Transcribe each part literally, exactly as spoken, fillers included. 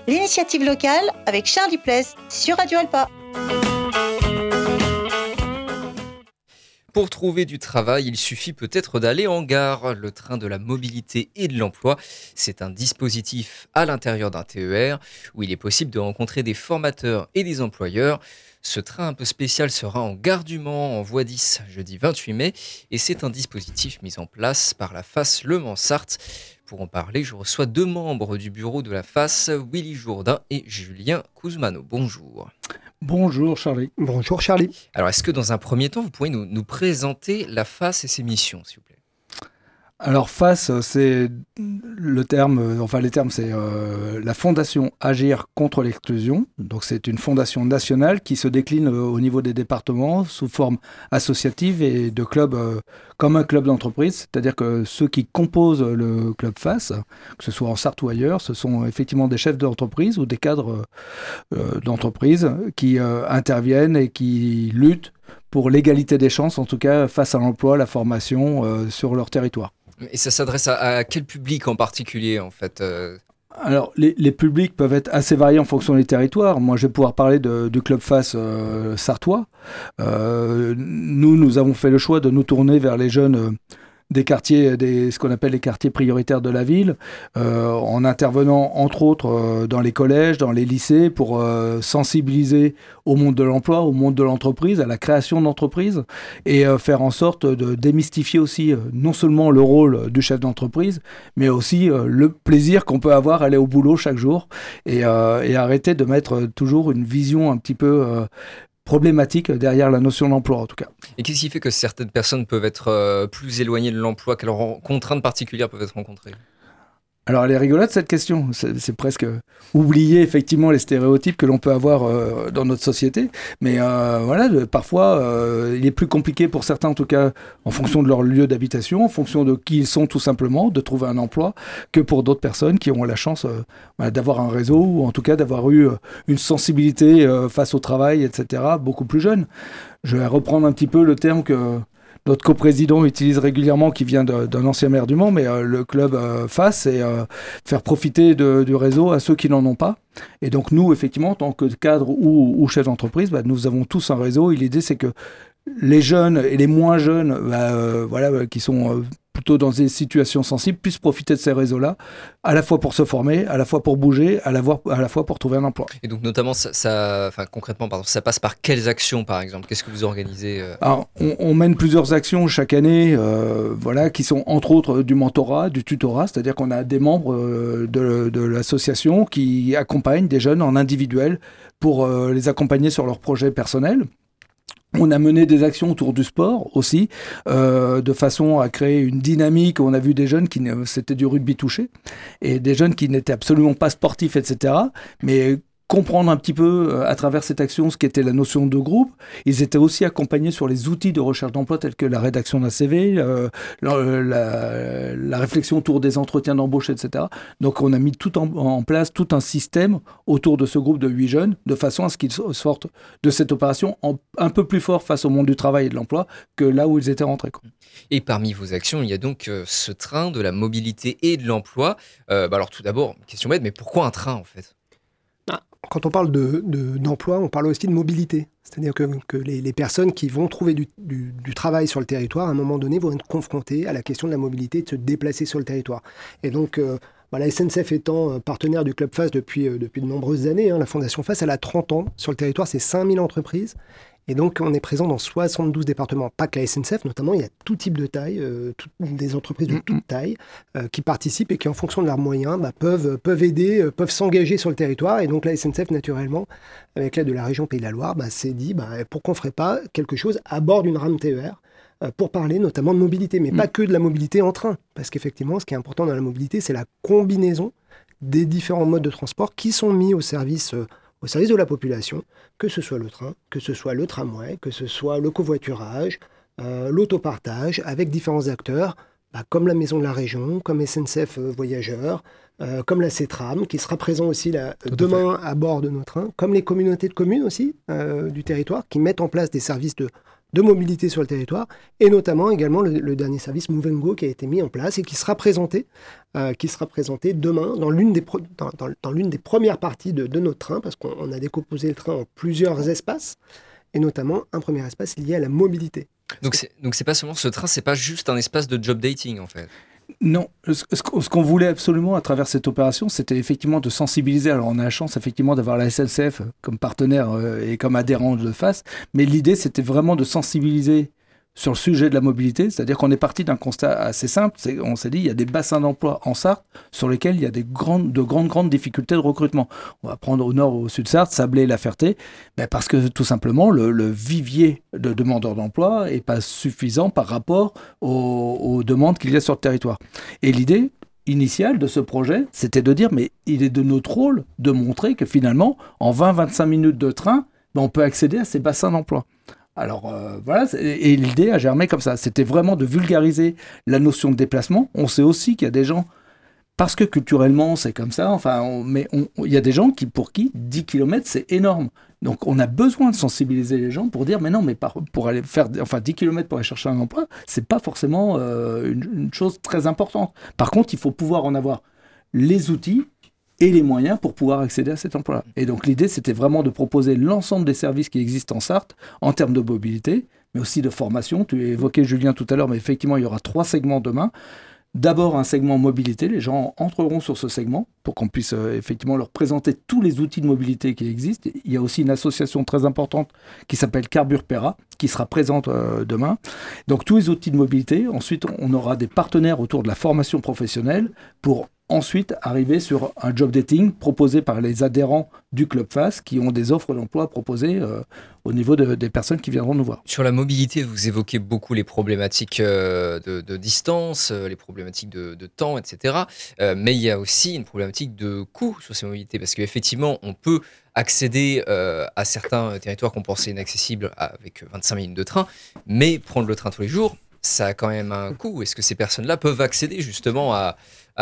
l'initiative locale avec Charlie Pless sur Radio Alpa. Pour trouver du travail, il suffit peut-être d'aller en gare. Le train de la mobilité et de l'emploi, c'est un dispositif à l'intérieur d'un T E R où il est possible de rencontrer des formateurs et des employeurs. Ce train un peu spécial sera en gare du Mans en voie dix jeudi vingt-huit mai et c'est un dispositif mis en place par la F A S Le Mans-Sarthe. Pour en parler, je reçois deux membres du bureau de la F A S, Willy Jourdain et Julien Kuzmano. Bonjour. Bonjour Charlie. Bonjour Charlie. Alors, est-ce que dans un premier temps, vous pourriez nous, nous présenter la F A S et ses missions, s'il vous plaît ? Alors F A S, c'est le terme, enfin les termes, c'est euh, la Fondation Agir contre l'exclusion. Donc c'est une fondation nationale qui se décline euh, au niveau des départements sous forme associative et de clubs euh, comme un club d'entreprise. C'est-à-dire que ceux qui composent le club F A S, que ce soit en Sarthe ou ailleurs, ce sont effectivement des chefs d'entreprise ou des cadres euh, d'entreprise qui euh, interviennent et qui luttent pour l'égalité des chances, en tout cas face à l'emploi, la formation euh, sur leur territoire. Et ça s'adresse à, à quel public en particulier, en fait euh... Alors, les, les publics peuvent être assez variés en fonction des territoires. Moi, je vais pouvoir parler de, du club F A S euh, sartois. Euh, nous, nous avons fait le choix de nous tourner vers les jeunes euh, des quartiers, des, ce qu'on appelle les quartiers prioritaires de la ville, euh, en intervenant entre autres euh, dans les collèges, dans les lycées, pour euh, sensibiliser au monde de l'emploi, au monde de l'entreprise, à la création d'entreprises, et euh, faire en sorte de démystifier aussi euh, non seulement le rôle du chef d'entreprise, mais aussi euh, le plaisir qu'on peut avoir à aller au boulot chaque jour, et, euh, et arrêter de mettre toujours une vision un petit peu euh, problématique derrière la notion d'emploi en tout cas. Et qu'est-ce qui fait que certaines personnes peuvent être euh, plus éloignées de l'emploi? Quelles contraintes particulières peuvent être rencontrées? Alors elle est rigolote cette question, c'est, c'est presque oublier effectivement les stéréotypes que l'on peut avoir euh, dans notre société, mais euh, voilà, de, parfois euh, il est plus compliqué pour certains en tout cas en fonction de leur lieu d'habitation, en fonction de qui ils sont tout simplement, de trouver un emploi, que pour d'autres personnes qui ont la chance euh, voilà, d'avoir un réseau ou en tout cas d'avoir eu euh, une sensibilité euh, face au travail, et cetera beaucoup plus jeune. Je vais reprendre un petit peu le terme que notre coprésident utilise régulièrement, qui vient de, d'un ancien maire du Mans, mais euh, le club euh, F A S, c'est euh, faire profiter de, du réseau à ceux qui n'en ont pas. Et donc nous, effectivement, en tant que cadre ou, ou chef d'entreprise, bah, nous avons tous un réseau. Et l'idée, c'est que les jeunes et les moins jeunes, bah, euh, voilà, qui sont euh, plutôt dans des situations sensibles, puissent profiter de ces réseaux-là, à la fois pour se former, à la fois pour bouger, à la, voir, à la fois pour trouver un emploi. Et donc notamment, ça, ça, enfin, concrètement, pardon, ça passe par quelles actions, par exemple? Qu'est-ce que vous organisez euh... Alors, on, on mène plusieurs actions chaque année, euh, voilà, qui sont entre autres du mentorat, du tutorat, c'est-à-dire qu'on a des membres euh, de, de l'association qui accompagnent des jeunes en individuel pour euh, les accompagner sur leurs projets personnels. On a mené des actions autour du sport aussi, euh, de façon à créer une dynamique. On a vu des jeunes qui, c'était du rugby touché, et des jeunes qui n'étaient absolument pas sportifs, et cetera, mais comprendre un petit peu à travers cette action ce qu'était la notion de groupe. Ils étaient aussi accompagnés sur les outils de recherche d'emploi tels que la rédaction d'un C V, euh, la, la, la réflexion autour des entretiens d'embauche, et cetera. Donc on a mis tout en, en place tout un système autour de ce groupe de huit jeunes, de façon à ce qu'ils sortent de cette opération en, un peu plus fort face au monde du travail et de l'emploi que là où ils étaient rentrés, quoi. Et parmi vos actions, il y a donc euh, ce train de la mobilité et de l'emploi. Euh, bah alors tout d'abord, question bête, mais pourquoi un train en fait ? Quand on parle de, de, d'emploi, on parle aussi de mobilité. C'est-à-dire que, que les, les personnes qui vont trouver du, du, du travail sur le territoire, à un moment donné, vont être confrontées à la question de la mobilité, de se déplacer sur le territoire. Et donc, euh, bah, la S N C F étant partenaire du Club F A S depuis, euh, depuis de nombreuses années, hein, la Fondation F A S, elle a trente ans. Sur le territoire, c'est cinq mille entreprises. Et donc, on est présent dans soixante-douze départements. Pas que la S N C F, notamment, il y a tout type de taille, euh, tout, des entreprises de toute taille euh, qui participent et qui, en fonction de leurs moyens, bah, peuvent, peuvent aider, euh, peuvent s'engager sur le territoire. Et donc, la S N C F, naturellement, avec l'aide de la région Pays de la Loire, bah, s'est dit bah, pourquoi on ne ferait pas quelque chose à bord d'une rame T E R euh, pour parler notamment de mobilité, mais mmh. pas que de la mobilité en train. Parce qu'effectivement, ce qui est important dans la mobilité, c'est la combinaison des différents modes de transport qui sont mis au service euh, au service de la population, que ce soit le train, que ce soit le tramway, que ce soit le covoiturage, euh, l'autopartage, avec différents acteurs, bah, comme la Maison de la Région, comme S N C F euh, Voyageurs, euh, comme la CETRAM, qui sera présent aussi là, demain à bord de nos trains, comme les communautés de communes aussi euh, du territoire, qui mettent en place des services de, de mobilité sur le territoire, et notamment également le, le dernier service Move and Go qui a été mis en place et qui sera présenté, euh, qui sera présenté demain dans l'une des, pro- dans, dans, dans l'une des premières parties de, de notre train, parce qu'on a décomposé le train en plusieurs espaces, et notamment un premier espace lié à la mobilité. Donc c'est, donc c'est pas seulement ce train, c'est pas juste un espace de job dating en fait. Non, ce, ce qu'on voulait absolument à travers cette opération, c'était effectivement de sensibiliser. Alors on a la chance effectivement d'avoir la S N C F comme partenaire euh, et comme adhérent de F A S, mais l'idée c'était vraiment de sensibiliser sur le sujet de la mobilité, c'est-à-dire qu'on est parti d'un constat assez simple, c'est, on s'est dit il y a des bassins d'emploi en Sarthe sur lesquels il y a des grandes, de grandes, grandes difficultés de recrutement. On va prendre au nord ou au sud de Sarthe, Sablé et La Ferté, ben parce que tout simplement le, le vivier de demandeurs d'emploi n'est pas suffisant par rapport aux, aux demandes qu'il y a sur le territoire. Et l'idée initiale de ce projet, c'était de dire mais il est de notre rôle de montrer que finalement, en vingt à vingt-cinq minutes de train, ben, on peut accéder à ces bassins d'emploi. Alors euh, voilà, et l'idée a germé comme ça. C'était vraiment de vulgariser la notion de déplacement. On sait aussi qu'il y a des gens, parce que culturellement c'est comme ça, enfin, on, mais on, il y a des gens qui, pour qui dix kilomètres c'est énorme. Donc on a besoin de sensibiliser les gens pour dire mais non, mais par, pour aller faire enfin, dix kilomètres pour aller chercher un emploi, c'est pas forcément euh, une, une chose très importante. Par contre, il faut pouvoir en avoir les outils et les moyens pour pouvoir accéder à cet emploi-là. Et donc l'idée, c'était vraiment de proposer l'ensemble des services qui existent en Sarthe en termes de mobilité, mais aussi de formation. Tu évoquais Julien tout à l'heure, mais effectivement, il y aura trois segments demain. D'abord, un segment mobilité. Les gens entreront sur ce segment pour qu'on puisse euh, effectivement leur présenter tous les outils de mobilité qui existent. Il y a aussi une association très importante qui s'appelle Carburpera, qui sera présente euh, demain. Donc, tous les outils de mobilité. Ensuite, on aura des partenaires autour de la formation professionnelle pour ensuite arriver sur un job dating proposé par les adhérents du Club F A S qui ont des offres d'emploi proposées euh, au niveau de, des personnes qui viendront nous voir. Sur la mobilité, vous évoquez beaucoup les problématiques euh, de, de distance, euh, les problématiques de, de temps, et cetera. Euh, mais il y a aussi une problématique de coût sur ces mobilités parce qu'effectivement, on peut accéder euh, à certains territoires qu'on pensait inaccessibles avec vingt-cinq minutes de train, mais prendre le train tous les jours, ça a quand même un coût. Est-ce que ces personnes-là peuvent accéder justement à,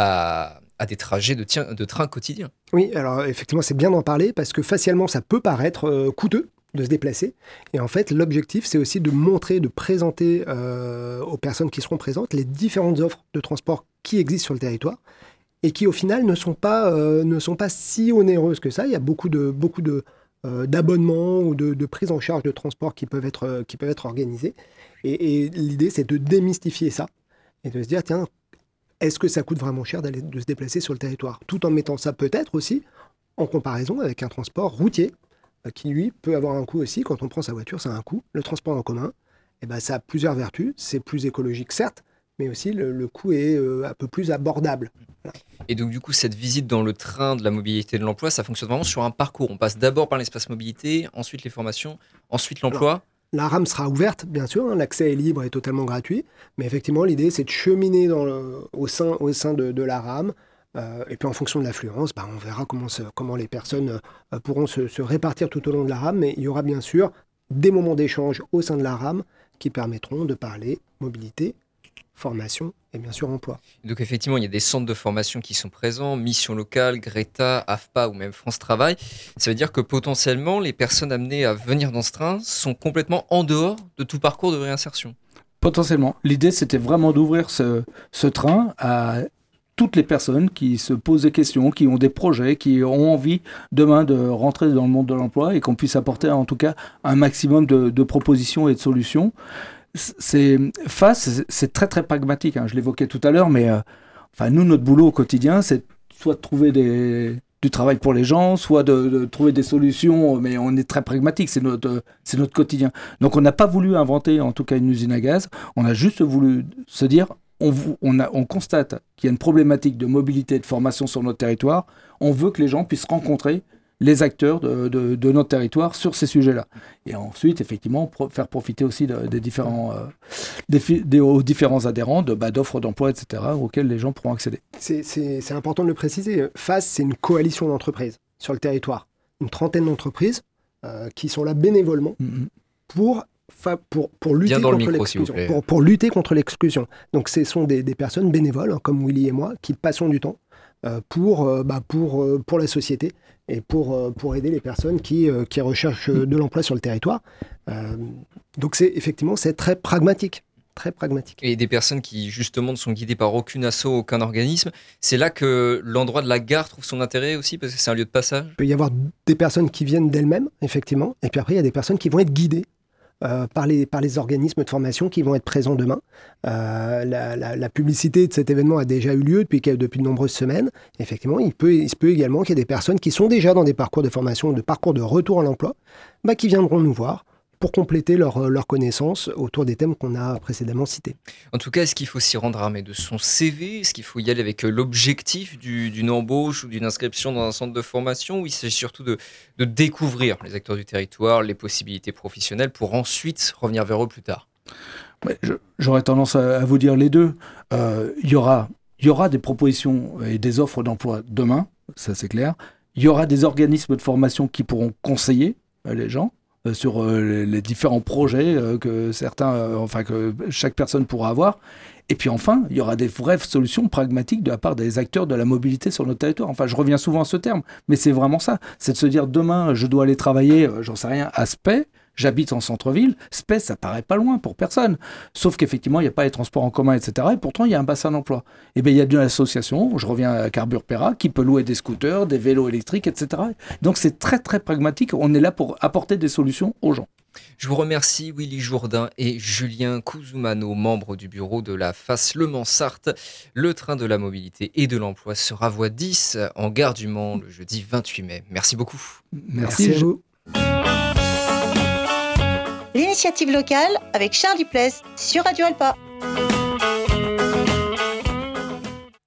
à, à des trajets de, tien, de train quotidiens ? Oui, alors effectivement, c'est bien d'en parler parce que facialement, ça peut paraître euh, coûteux de se déplacer. Et en fait, l'objectif, c'est aussi de montrer, de présenter euh, aux personnes qui seront présentes les différentes offres de transport qui existent sur le territoire et qui, au final, ne sont pas, euh, ne sont pas si onéreuses que ça. Il y a beaucoup de, beaucoup de, euh, d'abonnements ou de, de prises en charge de transport qui peuvent être, euh, qui peuvent être organisés. Et, et l'idée, c'est de démystifier ça et de se dire, tiens, est-ce que ça coûte vraiment cher d'aller, de se déplacer sur le territoire ? Tout en mettant ça peut-être aussi en comparaison avec un transport routier euh, qui, lui, peut avoir un coût aussi. Quand on prend sa voiture, ça a un coût. Le transport en commun, eh ben, ça a plusieurs vertus. C'est plus écologique, certes, mais aussi le, le coût est euh, un peu plus abordable. Voilà. Et donc, du coup, cette visite dans le train de la mobilité et de l'emploi, ça fonctionne vraiment sur un parcours. On passe d'abord par l'espace mobilité, ensuite les formations, ensuite l'emploi. Alors, la rame sera ouverte, bien sûr, hein, l'accès est libre et totalement gratuit, mais effectivement, l'idée, c'est de cheminer dans le, au sein, au sein de, de la rame, euh, et puis en fonction de l'affluence, bah, on verra comment, se, comment les personnes euh, pourront se, se répartir tout au long de la rame, mais il y aura bien sûr des moments d'échange au sein de la rame qui permettront de parler mobilité, formation et bien sûr emploi. Donc effectivement, il y a des centres de formation qui sont présents, Mission Locale, Greta, A F P A ou même France Travail. Ça veut dire que potentiellement, les personnes amenées à venir dans ce train sont complètement en dehors de tout parcours de réinsertion. Potentiellement. L'idée, c'était vraiment d'ouvrir ce, ce train à toutes les personnes qui se posent des questions, qui ont des projets, qui ont envie demain de rentrer dans le monde de l'emploi et qu'on puisse apporter en tout cas un maximum de, de propositions et de solutions. C'est, F A S, c'est très très pragmatique, hein, je l'évoquais tout à l'heure, mais euh, enfin, nous, notre boulot au quotidien, c'est soit de trouver des, du travail pour les gens, soit de, de trouver des solutions, mais on est très pragmatique, c'est notre, c'est notre quotidien. Donc on n'a pas voulu inventer en tout cas une usine à gaz, on a juste voulu se dire, on, on, a, on constate qu'il y a une problématique de mobilité et de formation sur notre territoire, on veut que les gens puissent rencontrer les acteurs de, de, de notre territoire sur ces sujets-là. Et ensuite, effectivement, pro- faire profiter aussi de, des différents, euh, des, des, aux différents adhérents de, bah, d'offres d'emploi, et cetera, auxquelles les gens pourront accéder. C'est, c'est, c'est important de le préciser. F A S, c'est une coalition d'entreprises sur le territoire. Une trentaine d'entreprises euh, qui sont là bénévolement mm-hmm. pour, fa- pour, pour, lutter contre micro, l'exclusion, pour, pour lutter contre l'exclusion. Donc, ce sont des, des personnes bénévoles, hein, comme Willy et moi, qui passons du temps euh, pour, euh, bah, pour, euh, pour la société et pour, euh, pour aider les personnes qui, euh, qui recherchent de l'emploi sur le territoire. Euh, donc c'est effectivement c'est très pragmatique. Très pragmatique. Et des personnes qui justement ne sont guidées par aucune asso, aucun organisme, c'est là que l'endroit de la gare trouve son intérêt aussi, parce que c'est un lieu de passage. Il peut y avoir des personnes qui viennent d'elles-mêmes, effectivement, et puis après il y a des personnes qui vont être guidées euh, par, les, par les organismes de formation qui vont être présents demain. Euh, la, la, la publicité de cet événement a déjà eu lieu depuis, depuis de nombreuses semaines. Effectivement, il peut, il se peut également qu'il y ait des personnes qui sont déjà dans des parcours de formation, de parcours de retour à l'emploi, bah, qui viendront nous voir pour compléter leur, leur connaissance autour des thèmes qu'on a précédemment cités. En tout cas, est-ce qu'il faut s'y rendre armé de son C V ? Est-ce qu'il faut y aller avec l'objectif du, d'une embauche ou d'une inscription dans un centre de formation ? Ou il s'agit surtout de, de découvrir les acteurs du territoire, les possibilités professionnelles pour ensuite revenir vers eux plus tard ? Ouais, je, j'aurais tendance à, à vous dire les deux. Euh, il y aura, il y aura des propositions et des offres d'emploi demain, ça c'est clair. Il y aura des organismes de formation qui pourront conseiller euh, les gens sur euh, les différents projets euh, que certains, euh, enfin que chaque personne pourra avoir. Et puis enfin, il y aura des vraies solutions pragmatiques de la part des acteurs de la mobilité sur notre territoire. Enfin, je reviens souvent à ce terme, mais c'est vraiment ça. C'est de se dire, demain, je dois aller travailler, euh, j'en sais rien, à Spey. J'habite en centre-ville, Spey, ça paraît pas loin pour personne. Sauf qu'effectivement, il n'y a pas les transports en commun, et cetera. Et pourtant, il y a un bassin d'emploi. Et bien, il y a une association, je reviens à Carbure Pera, qui peut louer des scooters, des vélos électriques, et cetera. Donc, c'est très, très pragmatique. On est là pour apporter des solutions aux gens. Je vous remercie Willy Jourdain et Julien Couzumano, membres du bureau de la F A S Le Mans-Sarthe. Le train de la mobilité et de l'emploi sera voie dix en gare du Mans le jeudi vingt-huit mai. Merci beaucoup. Merci, Merci à vous. L'initiative locale avec Charles Duplessis sur Radio Alpa.